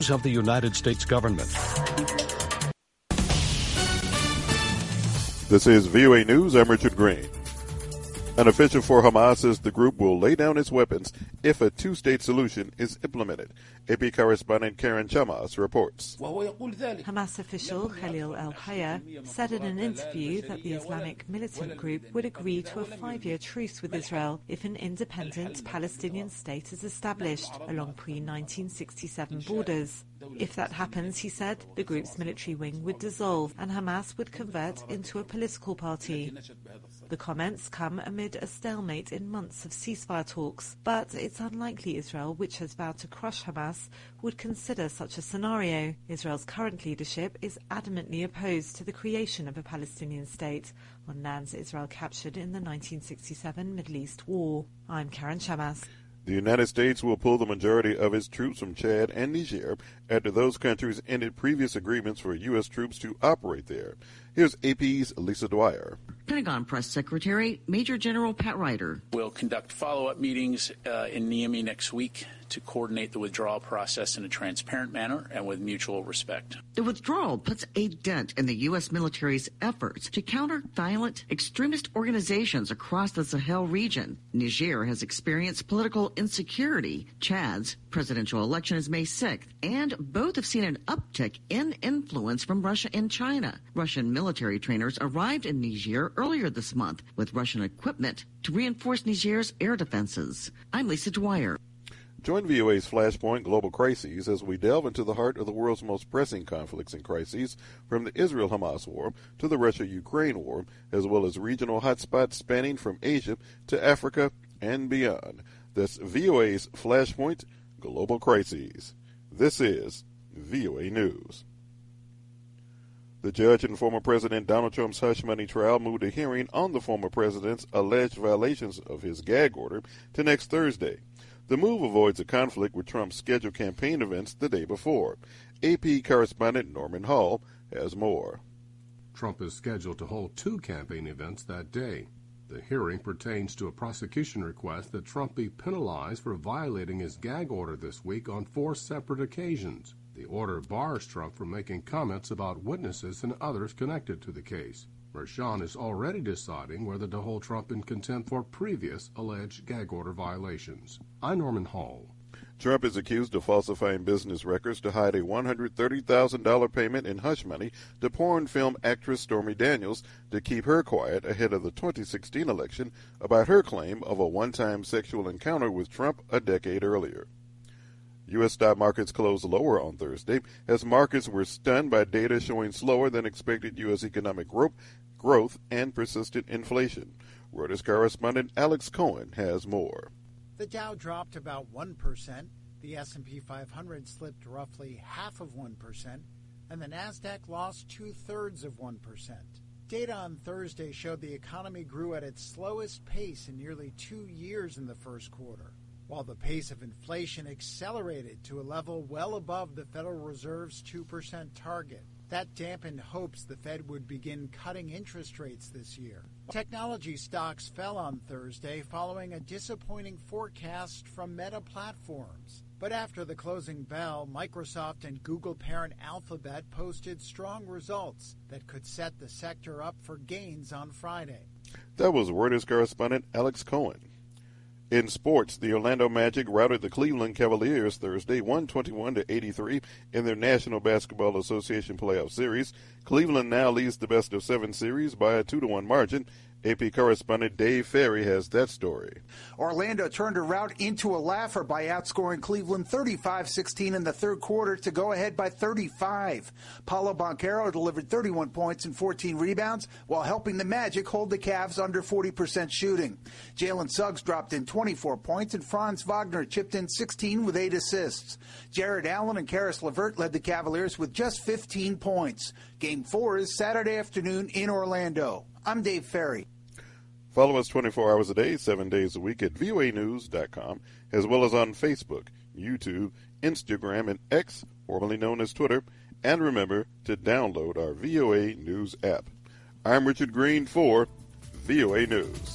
of the United States government. This is VOA News. I'm Richard Green. An official for Hamas says the group will lay down its weapons if a two-state solution is implemented. AP correspondent Karen Chamas reports. Hamas official Khalil al-Hayya said in an interview that the Islamic militant group would agree to a 5-year truce with Israel if an independent Palestinian state is established along pre-1967 borders. If that happens, he said, the group's military wing would dissolve and Hamas would convert into a political party. The comments come amid a stalemate in months of ceasefire talks, but it's unlikely Israel, which has vowed to crush Hamas, would consider such a scenario. Israel's current leadership is adamantly opposed to the creation of a Palestinian state on lands Israel captured in the 1967 Middle East War. I'm Karen Chamas. The United States will pull the majority of its troops from Chad and Niger after those countries ended previous agreements for U.S. troops to operate there. Here's AP's Lisa Dwyer. Pentagon Press Secretary Major General Pat Ryder. We'll conduct follow-up meetings in Niamey next week to coordinate the withdrawal process in a transparent manner and with mutual respect. The withdrawal puts a dent in the U.S. military's efforts to counter violent extremist organizations across the Sahel region. Niger has experienced political insecurity. Chad's presidential election is May 6th, and both have seen an uptick in influence from Russia and China. Russian military trainers arrived in Niger earlier this month with Russian equipment to reinforce Niger's air defenses. I'm Lisa Dwyer. Join VOA's Flashpoint Global Crises as we delve into the heart of the world's most pressing conflicts and crises, from the Israel-Hamas war to the Russia-Ukraine war, as well as regional hotspots spanning from Asia to Africa and beyond. That's VOA's Flashpoint Global Crises. This is VOA News. The judge in former President Donald Trump's hush money trial moved a hearing on the former president's alleged violations of his gag order to next Thursday. The move avoids a conflict with Trump's scheduled campaign events the day before. AP correspondent Norman Hall has more. Trump is scheduled to hold 2 campaign events that day. The hearing pertains to a prosecution request that Trump be penalized for violating his gag order this week on 4 separate occasions. The order bars Trump from making comments about witnesses and others connected to the case. Merchan is already deciding whether to hold Trump in contempt for previous alleged gag order violations. I'm Norman Hall. Trump is accused of falsifying business records to hide a $130,000 payment in hush money to porn film actress Stormy Daniels to keep her quiet ahead of the 2016 election about her claim of a one-time sexual encounter with Trump a decade earlier. U.S. stock markets closed lower on Thursday as markets were stunned by data showing slower than expected U.S. economic growth and persistent inflation. Reuters correspondent Alex Cohen has more. The Dow dropped about 1%, the S&P 500 slipped roughly 0.5%, and the Nasdaq lost 2/3%. Data on Thursday showed the economy grew at its slowest pace in nearly 2 years in the first quarter, while the pace of inflation accelerated to a level well above the Federal Reserve's 2% target. That dampened hopes the Fed would begin cutting interest rates this year. Technology stocks fell on Thursday following a disappointing forecast from Meta Platforms. But after the closing bell, Microsoft and Google parent Alphabet posted strong results that could set the sector up for gains on Friday. That was Reuters correspondent Alex Cohen. In sports, the Orlando Magic routed the Cleveland Cavaliers Thursday 121-83 in their National Basketball Association playoff series. Cleveland now leads the best-of-7 series by a 2-1 margin. AP correspondent Dave Ferry has that story. Orlando turned a rout into a laugher by outscoring Cleveland 35-16 in the third quarter to go ahead by 35. Paolo Banchero delivered 31 points and 14 rebounds while helping the Magic hold the Cavs under 40% shooting. Jalen Suggs dropped in 24 points and Franz Wagner chipped in 16 with 8 assists. Jared Allen and Karis LeVert led the Cavaliers with just 15 points. Game 4 is Saturday afternoon in Orlando. I'm Dave Ferry. Follow us 24 hours a day, 7 days a week at voanews.com, as well as on Facebook, YouTube, Instagram, and X, formerly known as Twitter. And remember to download our VOA News app. I'm Richard Green for VOA News.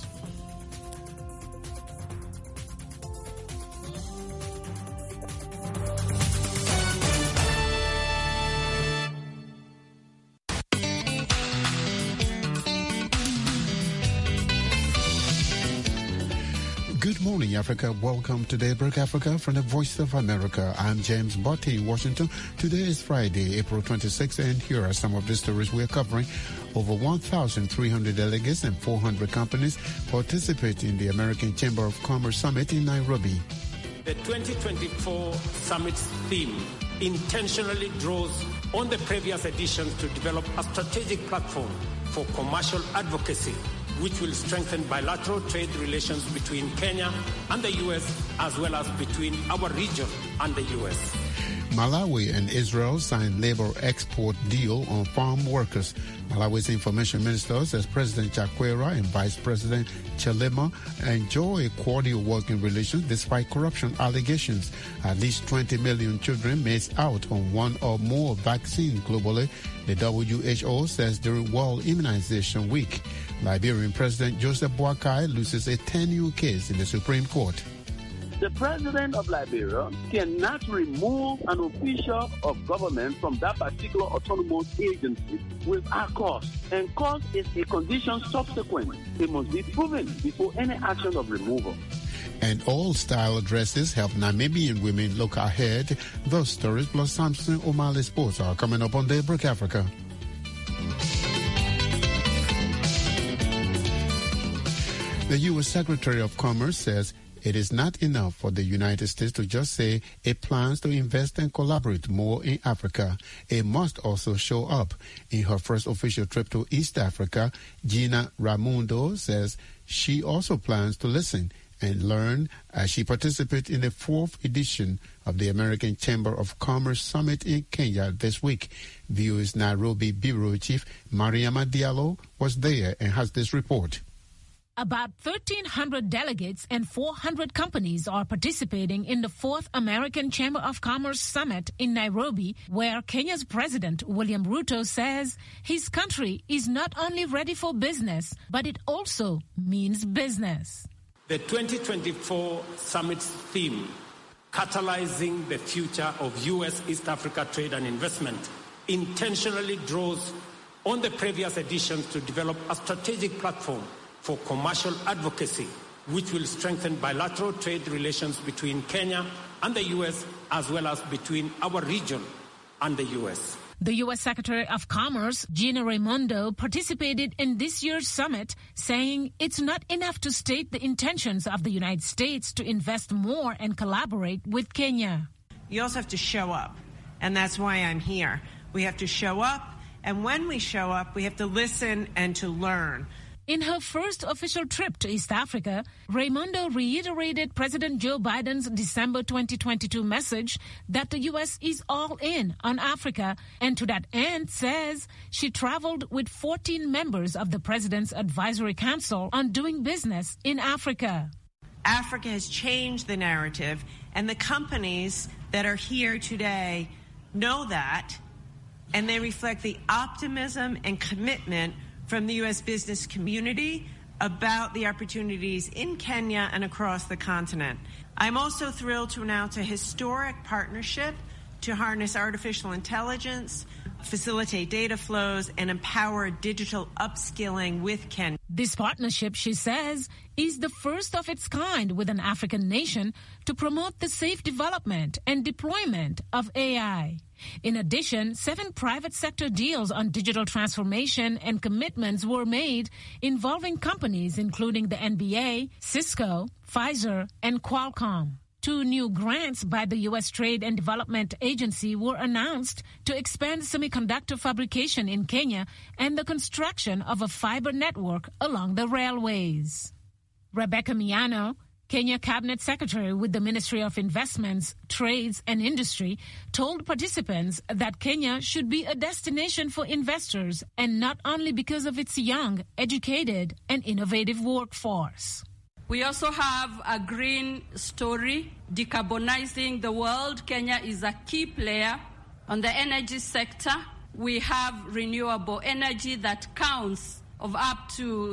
Good morning, Africa. Welcome to Daybreak Africa from the Voice of America. I'm James Botti in Washington. Today is Friday, April 26th, and here are some of the stories we're covering. Over 1,300 delegates and 400 companies participate in the American Chamber of Commerce Summit in Nairobi. The 2024 summit's theme intentionally draws on the previous editions to develop a strategic platform for commercial advocacy, which will strengthen bilateral trade relations between Kenya and the U.S., as well as between our region and the U.S. Malawi and Israel signed labor export deal on farm workers. Malawi's information minister says President Chakwera and Vice President Chilema enjoy cordial working relations despite corruption allegations. At least 20 million children miss out on one or more vaccines globally, the WHO says during World Immunization Week. Liberian President Joseph Boakai loses a 10-year case in the Supreme Court. The president of Liberia cannot remove an official of government from that particular autonomous agency without cause. And cause is a condition subsequent. It must be proven before any action of removal. And all style dresses help Namibian women look ahead. Those stories plus Samson O'Malley Sports are coming up on Daybreak Africa. The U.S. Secretary of Commerce says it is not enough for the United States to just say it plans to invest and collaborate more in Africa. It must also show up. In her first official trip to East Africa, Gina Raimondo says she also plans to listen and learn as she participates in the 4th edition of the American Chamber of Commerce Summit in Kenya this week. VOA's Nairobi Bureau Chief Mariama Diallo was there and has this report. About 1,300 delegates and 400 companies are participating in the 4th American Chamber of Commerce Summit in Nairobi, where Kenya's President William Ruto says his country is not only ready for business, but it also means business. The 2024 summit's theme, catalyzing the future of U.S.-East Africa trade and investment, intentionally draws on the previous editions to develop a strategic platform for commercial advocacy, which will strengthen bilateral trade relations between Kenya and the U.S., as well as between our region and the U.S. The U.S. Secretary of Commerce, Gina Raimondo, participated in this year's summit, saying it's not enough to state the intentions of the United States to invest more and collaborate with Kenya. You also have to show up, and that's why I'm here. We have to show up, and when we show up, we have to listen and to learn. In her first official trip to East Africa, Raimondo reiterated President Joe Biden's December 2022 message that the U.S. is all in on Africa, and to that end says she traveled with 14 members of the President's Advisory Council on doing business in Africa. Africa has changed the narrative, and the companies that are here today know that, and they reflect the optimism and commitment from the U.S. business community about the opportunities in Kenya and across the continent. I'm also thrilled to announce a historic partnership to harness artificial intelligence, facilitate data flows, and empower digital upskilling with Kenya. This partnership, she says, is the first of its kind with an African nation to promote the safe development and deployment of AI. In addition, 7 private sector deals on digital transformation and commitments were made involving companies including the NBA, Cisco, Pfizer, and Qualcomm. 2 new grants by the U.S. Trade and Development Agency were announced to expand semiconductor fabrication in Kenya and the construction of a fiber network along the railways. Rebecca Miano, Kenya Cabinet Secretary with the Ministry of Investments, Trades and Industry, told participants that Kenya should be a destination for investors, and not only because of its young, educated and innovative workforce. We also have a green story, decarbonizing the world. Kenya is a key player on the energy sector. We have renewable energy that counts of up to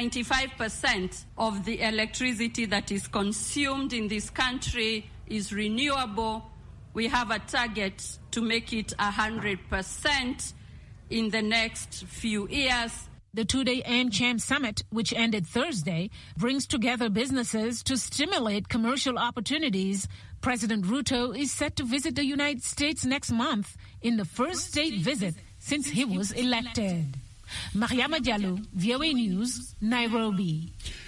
95% of the electricity that is consumed in this country is renewable. We have a target to make it 100% in the next few years. The two-day AmCham Summit, which ended Thursday, brings together businesses to stimulate commercial opportunities. President Ruto is set to visit the United States next month in the first state visit since he was elected. Mariama Diallo, VOA News, Nairobi.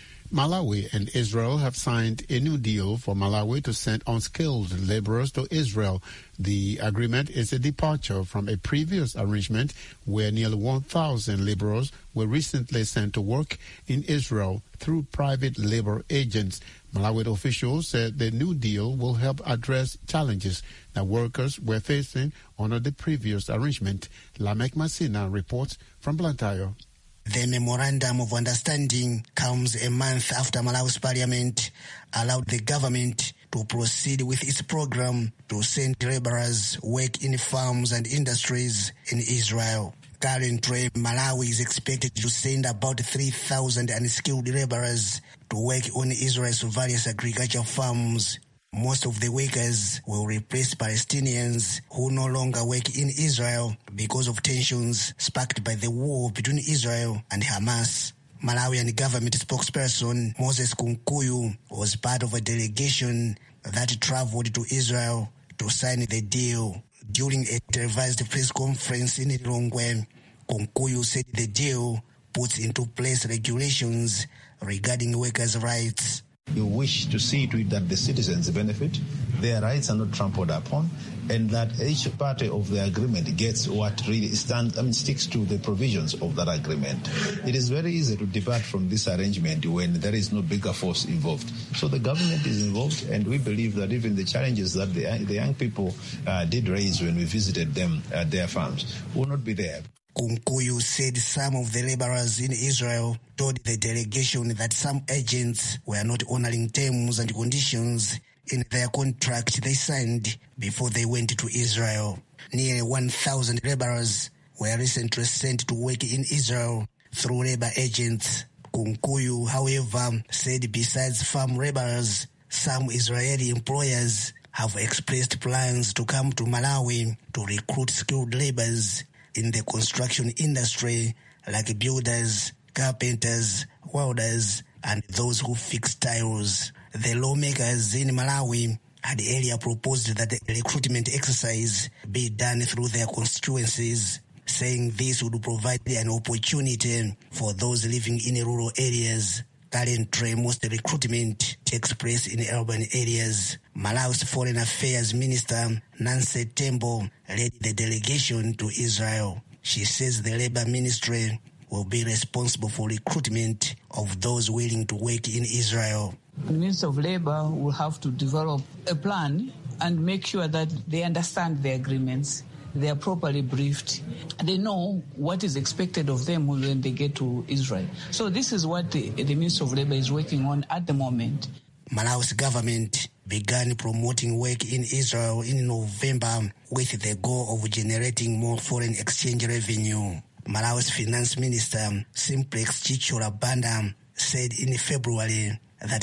Malawi and Israel have signed a new deal for Malawi to send unskilled laborers to Israel. The agreement is a departure from a previous arrangement where nearly 1,000 laborers were recently sent to work in Israel through private labor agents. Malawi officials said the new deal will help address challenges that workers were facing under the previous arrangement. Lamek Masina reports from Blantyre. The Memorandum of Understanding comes a month after Malawi's parliament allowed the government to proceed with its program to send laborers work in farms and industries in Israel. Currently, Malawi is expected to send about 3,000 unskilled laborers to work on Israel's various agricultural farms. Most of the workers will replace Palestinians who no longer work in Israel because of tensions sparked by the war between Israel and Hamas. Malawian government spokesperson Moses Kunkuyu was part of a delegation that traveled to Israel to sign the deal. During a televised press conference in Lilongwe, Kunkuyu said the deal puts into place regulations regarding workers' rights. You wish to see to it that the citizens benefit, their rights are not trampled upon, and that each party of the agreement gets what really sticks to the provisions of that agreement. It is very easy to depart from this arrangement when there is no bigger force involved. So the government is involved, and we believe that even the challenges that the young people did raise when we visited them at their farms will not be there. Kunkuyu said some of the laborers in Israel told the delegation that some agents were not honoring terms and conditions in their contract they signed before they went to Israel. Nearly 1,000 laborers were recently sent to work in Israel through labor agents. Kunkuyu, however, said besides farm laborers, some Israeli employers have expressed plans to come to Malawi to recruit skilled laborers in the construction industry, like builders, carpenters, welders, and those who fix tiles. The lawmakers in Malawi had earlier proposed that the recruitment exercise be done through their constituencies, saying this would provide an opportunity for those living in rural areas. Currently, most recruitment takes place in urban areas. Malawi's Foreign Affairs Minister, Nancy Tembo, led the delegation to Israel. She says the Labor Ministry will be responsible for recruitment of those willing to work in Israel. The Minister of Labor will have to develop a plan and make sure that they understand the agreements. They are properly briefed. They know what is expected of them when they get to Israel. So this is what the Minister of Labor is working on at the moment. Malawi's government began promoting work in Israel in November with the goal of generating more foreign exchange revenue. Malawi's Finance Minister, Simplex Chichola Banda, said in February that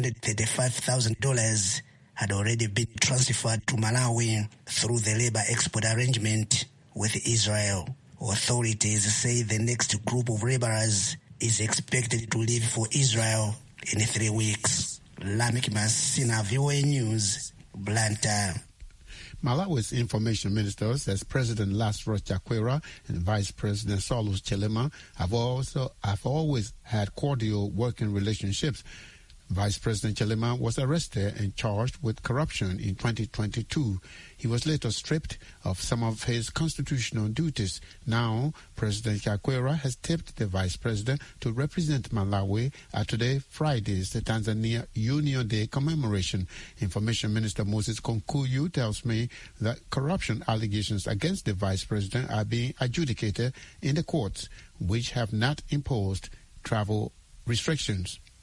$735,000 had already been transferred to Malawi through the labor export arrangement with Israel. Authorities say the next group of laborers is expected to leave for Israel in 3 weeks. Lamek Masina, VOA News, Blantyre. Malawi's information minister says President Lazarus Chakwera and Vice President Saulus Chilema have always had cordial working relationships. Vice President Chilema was arrested and charged with corruption in 2022. He was later stripped of some of his constitutional duties. Now, President Chakwera has tipped the Vice President to represent Malawi at today, Friday's Tanzania Union Day commemoration. Information Minister Moses Kunkuyu tells me that corruption allegations against the Vice President are being adjudicated in the courts, which have not imposed travel restrictions.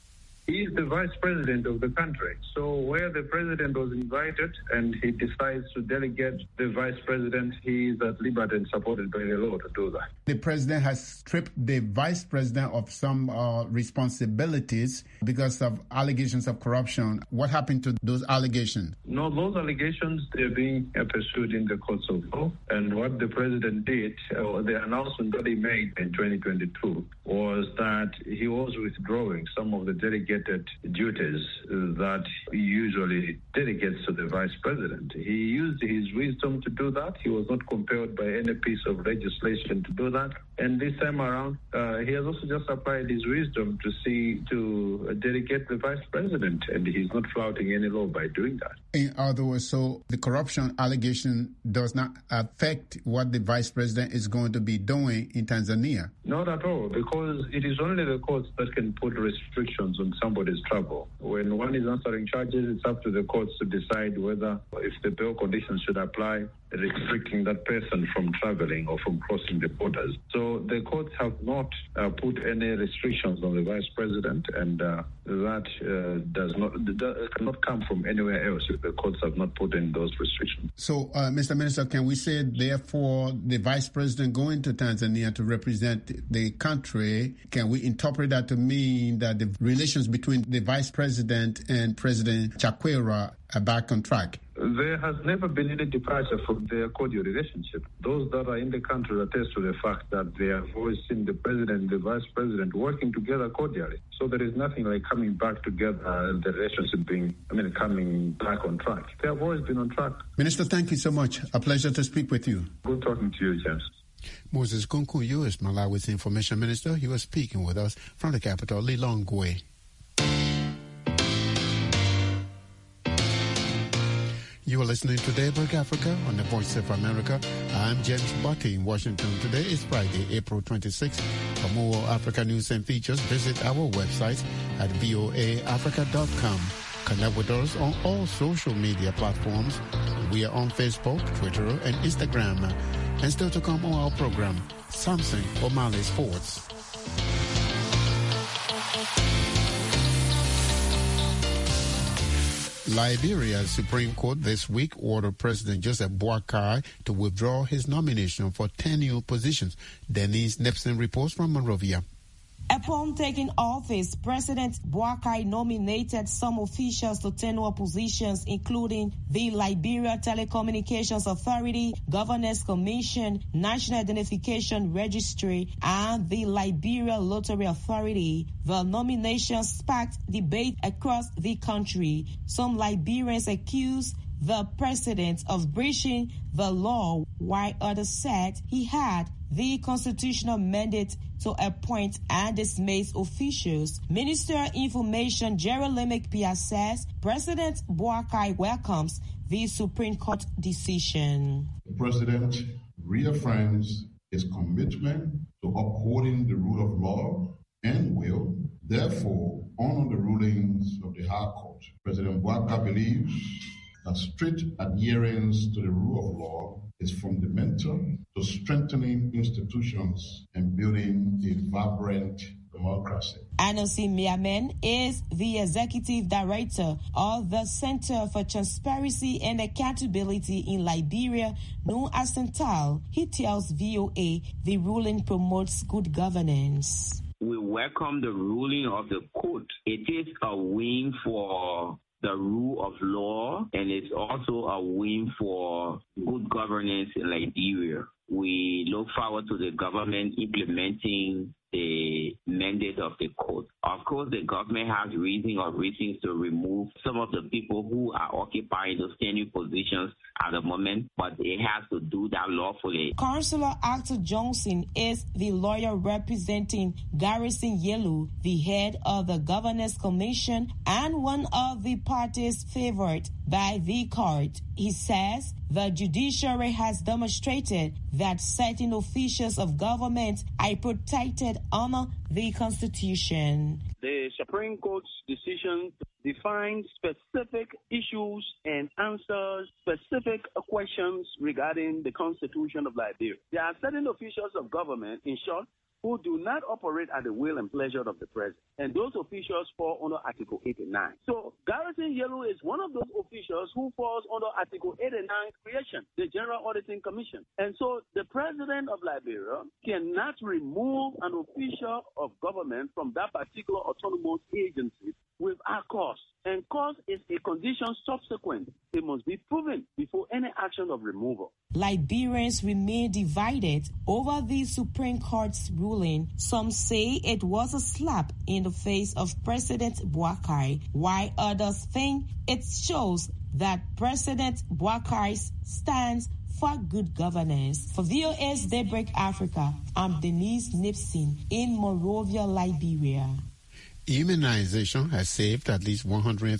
He's the vice president of the country. So where the president was invited and he decides to delegate the vice president, he is at liberty and supported by the law to do that. The president has stripped the vice president of some responsibilities because of allegations of corruption. What happened to those allegations? No, those allegations, they're being pursued in the courts of law. And what the president did, the announcement that he made in 2022, was that he was withdrawing some of the delegated duties that he usually delegates to the vice president. He used his wisdom to do that. He was not compelled by any piece of legislation to do that. And this time around, he has also just applied his wisdom to delegate the vice president, and he's not flouting any law by doing that. In other words, so the corruption allegation does not affect what the vice president is going to be doing in Tanzania? Not at all, because it is only the courts that can put restrictions on somebody's travel. When one is answering charges, it's up to the courts to decide whether, if the bail conditions should apply, restricting that person from traveling or from crossing the borders. So the courts have not put any restrictions on the vice president, and that cannot come from anywhere else if the courts have not put in those restrictions. So, Mr. Minister, can we say, therefore, the vice president going to Tanzania to represent the country, can we interpret that to mean that the relations between the vice president and President Chakwera are back on track? There has never been any departure from their cordial relationship. Those that are in the country attest to the fact that they have always seen the president and the vice president working together cordially. So there is nothing like coming back together and the relationship coming back on track. They have always been on track. Minister, thank you so much. A pleasure to speak with you. Good talking to you, James. Moses Kunkuyu is Malawi's information minister. He was speaking with us from the capital, Lilongwe. You are listening to Daybreak Africa on the Voice of America. I'm James Bucky in Washington. Today is Friday, April 26th. For more Africa news and features, visit our website at voaafrica.com. Connect with us on all social media platforms. We are on Facebook, Twitter, and Instagram. And still to come on our program, Samson O'Malley Sports. Liberia's Supreme Court this week ordered President Joseph Boakai to withdraw his nomination for 10 new positions. Denise Nipson reports from Monrovia. Upon taking office, President Boakai nominated some officials to tenure positions, including the Liberia Telecommunications Authority, Governors Commission, National Identification Registry, and the Liberia Lottery Authority. The nominations sparked debate across the country. Some Liberians accused the president of breaching the law, while others said he had the constitutional mandate to appoint and dismiss officials. Minister of Information Jeremy Pia says President Boakai welcomes the Supreme Court decision. The president reaffirms his commitment to upholding the rule of law and will therefore honor the rulings of the High Court. President Boakai believes that strict adherence to the rule of law is fundamental to strengthening institutions and building a vibrant democracy. Anosi Miamen is the executive director of the Center for Transparency and Accountability in Liberia, known as CENTAL. He tells VOA the ruling promotes good governance. We welcome the ruling of the court. It is a win for the rule of law, and it's also a win for good governance in Liberia. We look forward to the government implementing the mandate of the court. Of course, the government has reasons to remove some of the people who are occupying those standing positions at the moment, but it has to do that lawfully. Councillor Arthur Johnson is the lawyer representing Garrison Yelu, the head of the Governors Commission and one of the parties favored by the court. He says the judiciary has demonstrated that certain officials of government are protected under the Constitution. The Supreme Court's decision defines specific issues and answers specific questions regarding the Constitution of Liberia. There are certain officials of government, in short, who do not operate at the will and pleasure of the president. And those officials fall under Article 89. So Garrison Yellow is one of those officials who falls under Article 89 creation, the General Auditing Commission. And so the president of Liberia cannot remove an official of government from that particular autonomous agency without cause. And cause is a condition subsequent. It must be proven before any action of removal. Liberians remain divided over the Supreme Court's ruling. Some say it was a slap in the face of President Boakai, while others think it shows that President Boakai stands for good governance. For VOA's Daybreak Africa, I'm Denise Nipson in Monrovia, Liberia. Immunization has saved at least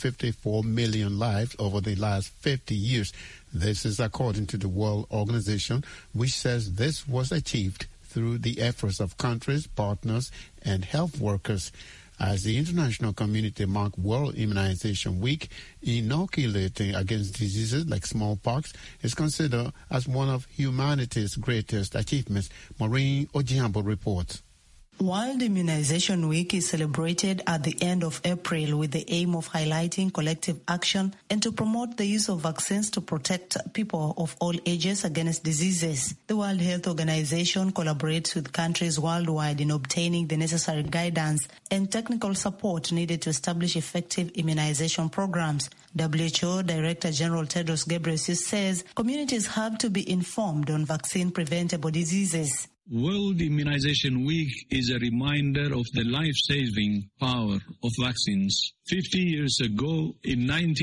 154 million lives over the last 50 years. This is according to the World Organization, which says this was achieved through the efforts of countries, partners, and health workers. As the international community marked World Immunization Week, inoculating against diseases like smallpox is considered as one of humanity's greatest achievements. Maureen Ojiambo reports. World Immunization Week is celebrated at the end of April with the aim of highlighting collective action and to promote the use of vaccines to protect people of all ages against diseases. The World Health Organization collaborates with countries worldwide in obtaining the necessary guidance and technical support needed to establish effective immunization programs. WHO Director General Tedros Ghebreyesus says communities have to be informed on vaccine-preventable diseases. World Immunization Week is a reminder of the life-saving power of vaccines. 50 years ago, in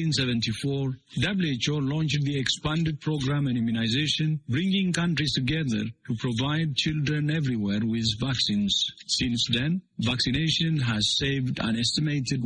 1974, WHO launched the expanded program on immunization, bringing countries together to provide children everywhere with vaccines. Since then, vaccination has saved an estimated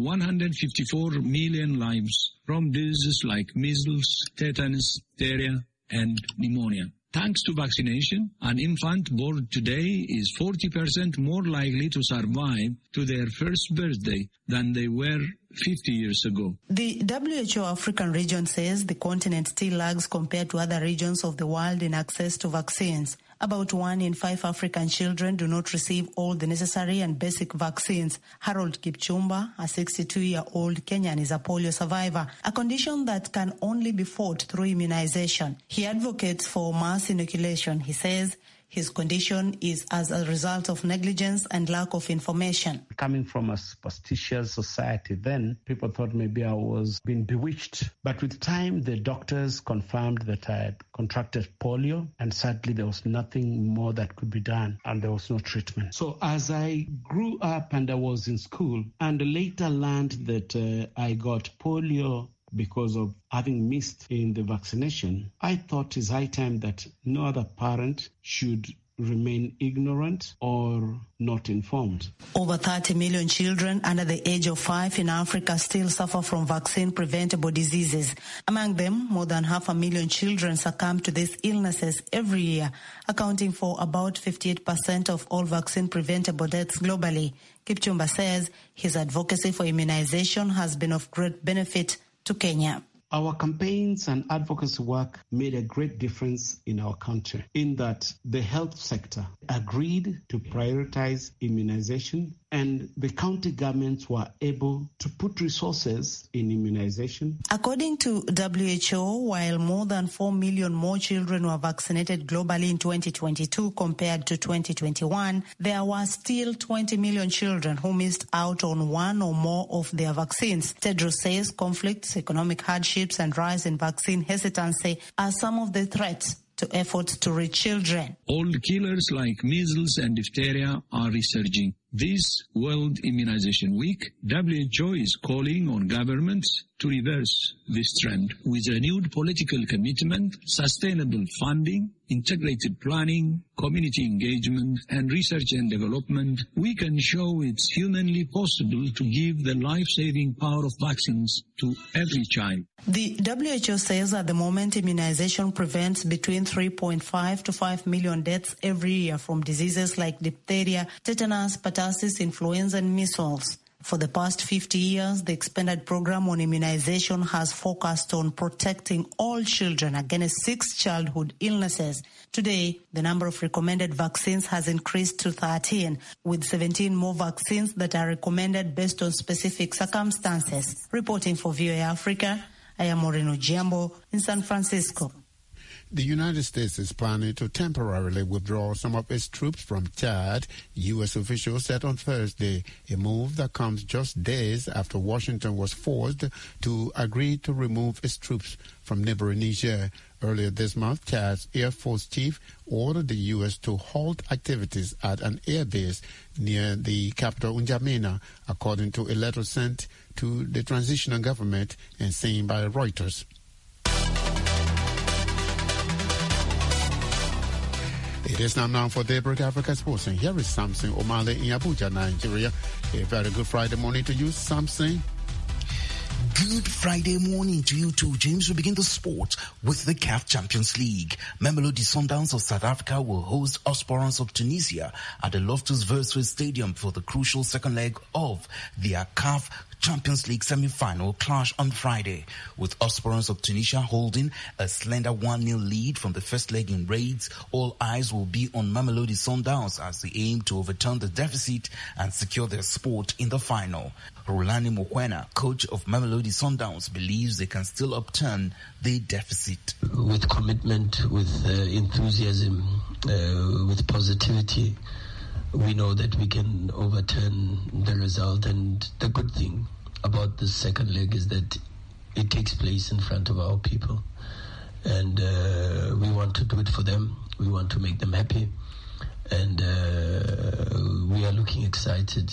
154 million lives from diseases like measles, tetanus, diphtheria, and pneumonia. Thanks to vaccination, an infant born today is 40% more likely to survive to their first birthday than they were 50 years ago. The WHO African region says the continent still lags compared to other regions of the world in access to vaccines. About 1 in 5 African children do not receive all the necessary and basic vaccines. Harold Kipchumba, a 62-year-old Kenyan, is a polio survivor, a condition that can only be fought through immunization. He advocates for mass inoculation. He says his condition is as a result of negligence and lack of information. Coming from a superstitious society then, people thought maybe I was being bewitched. But with time, the doctors confirmed that I had contracted polio, and sadly there was nothing more that could be done, and there was no treatment. So as I grew up and I was in school, and later learned that I got polio because of having missed in the vaccination, I thought it's high time that no other parent should remain ignorant or not informed. Over 30 million children under the age of 5 in Africa still suffer from vaccine-preventable diseases. Among them, more than 500,000 children succumb to these illnesses every year, accounting for about 58% of all vaccine-preventable deaths globally. Kipchumba says his advocacy for immunization has been of great benefit to Kenya. Our campaigns and advocacy work made a great difference in our country in that the health sector agreed to prioritize immunization, and the county governments were able to put resources in immunization. According to WHO, while more than 4 million more children were vaccinated globally in 2022 compared to 2021, there were still 20 million children who missed out on one or more of their vaccines. Tedros says conflicts, economic hardships, and rise in vaccine hesitancy are some of the threats to efforts to reach children. Old killers like measles and diphtheria are resurging. This World Immunization Week, WHO is calling on governments to reverse this trend. With renewed political commitment, sustainable funding, integrated planning, community engagement, and research and development, we can show it's humanly possible to give the life-saving power of vaccines to every child. The WHO says at the moment immunization prevents between 3.5 to 5 million deaths every year from diseases like diphtheria, tetanus, pertussis, influenza, and measles. For the past 50 years, the expanded program on immunization has focused on protecting all children against 6 childhood illnesses. Today, the number of recommended vaccines has increased to 13, with 17 more vaccines that are recommended based on specific circumstances. Reporting for VOA Africa, I am Moreno Giambo in San Francisco. The United States is planning to temporarily withdraw some of its troops from Chad, U.S. officials said on Thursday, a move that comes just days after Washington was forced to agree to remove its troops from neighboring Niger. Earlier this month, Chad's Air Force chief ordered the U.S. to halt activities at an air base near the capital N'Djamena, according to a letter sent to the transitional government and seen by Reuters. It is now for Daybreak Africa Sports, and here is Samson Omale in Abuja, Nigeria. A very good Friday morning to you, Samson. Good Friday morning to you too, James. We begin the sport with the CAF Champions League. Mamelodi Sundowns of South Africa will host Esperance of Tunisia at the Loftus Versfeld Stadium for the crucial second leg of their CAF Champions League semi-final clash on Friday, with Esperance of Tunisia holding a slender 1-0 lead from the first leg in raids. All eyes will be on Mamelodi Sundowns as they aim to overturn the deficit and secure their spot in the final. Rolani Mokwena, coach of Mamelodi Sundowns, believes they can still upturn the deficit. With commitment, with enthusiasm, with positivity, we know that we can overturn the result, and the good thing about the second leg is that it takes place in front of our people, and we want to do it for them. We want to make them happy, and we are looking excited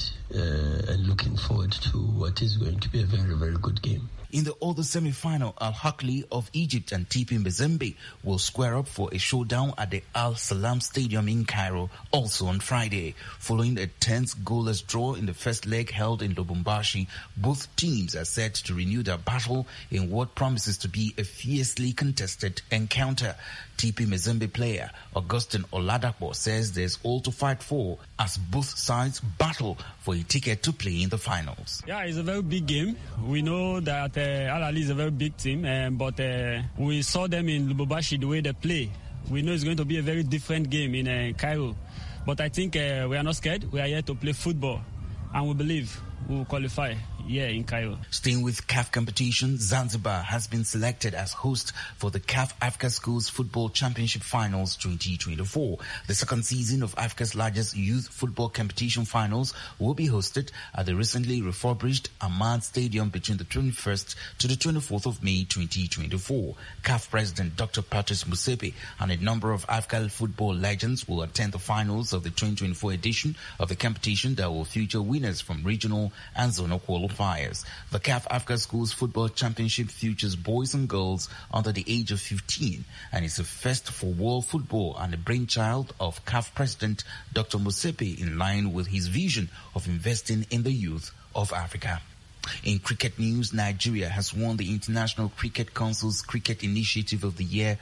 and looking forward to what is going to be a very, very good game. In the other semi-final, Al Ahly of Egypt and TP Mazembe will square up for a showdown at the Al Salam Stadium in Cairo, also on Friday. Following a tense goalless draw in the first leg held in Lubumbashi, both teams are set to renew their battle in what promises to be a fiercely contested encounter. TP Mazembe player Augustin Oladapo says there's all to fight for as both sides battle for a ticket to play in the finals. Yeah, it's a very big game. We know that Al Ahly is a very big team, but we saw them in Lubumbashi, the way they play. We know it's going to be a very different game in Cairo. But I think we are not scared. We are here to play football, and we believe we will qualify here in Cairo. Staying with CAF competition, Zanzibar has been selected as host for the CAF Africa Schools Football Championship Finals 2024. The second season of Africa's largest youth football competition finals will be hosted at the recently refurbished Ahmad Stadium between the 21st to the 24th of May 2024. CAF President Dr. Patrice Motsepe and a number of African football legends will attend the finals of the 2024 edition of the competition that will feature winners from regional and zonal qualifiers. The CAF Africa Schools Football Championship features boys and girls under the age of 15 and is a first for world football and a brainchild of CAF President Dr. Motsepe, in line with his vision of investing in the youth of Africa. In cricket news, Nigeria has won the International Cricket Council's Cricket Initiative of the Year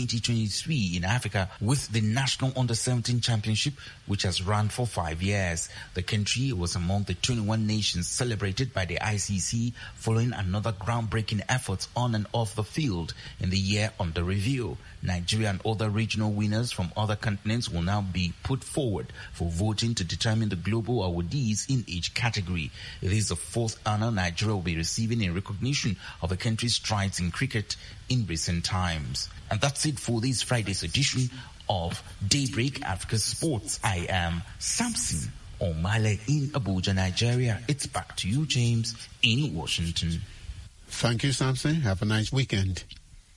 2023 in Africa with the National Under-17 Championship, which has run for 5 years. The country was among the 21 nations celebrated by the ICC following another groundbreaking effort on and off the field in the year under review. Nigeria and other regional winners from other continents will now be put forward for voting to determine the global awardees in each category. It is the fourth honor Nigeria will be receiving in recognition of the country's strides in cricket in recent times. And that's it for this Friday's edition of Daybreak Africa Sports. I am Samson Omale in Abuja, Nigeria. It's back to you, James, in Washington. Thank you, Samson. Have a nice weekend.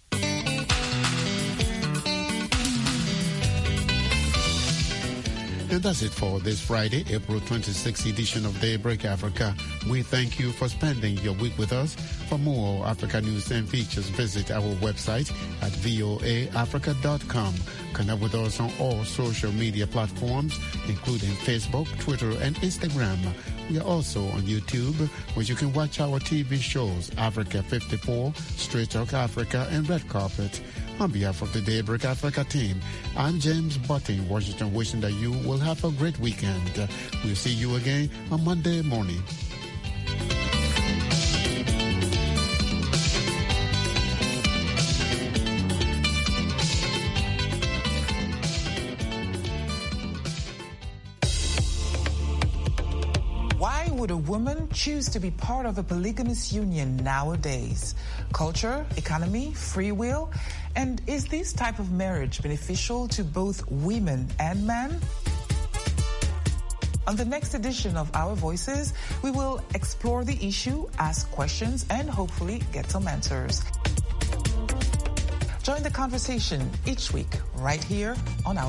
And that's it for this Friday, April 26th edition of Daybreak Africa. We thank you for spending your week with us. For more Africa news and features, visit our website at voaafrica.com. Connect with us on all social media platforms, including Facebook, Twitter, and Instagram. We are also on YouTube, where you can watch our TV shows, Africa 54, Straight Talk Africa, and Red Carpet. On behalf of the Daybreak Africa team, I'm James Butt in Washington, wishing that you will have a great weekend. We'll see you again on Monday morning. would a woman choose to be part of a polygamous union nowadays? Culture, economy, free will? And is this type of marriage beneficial to both women and men? On the next edition of Our Voices, we will explore the issue, ask questions, and hopefully get some answers. Join the conversation each week right here on Our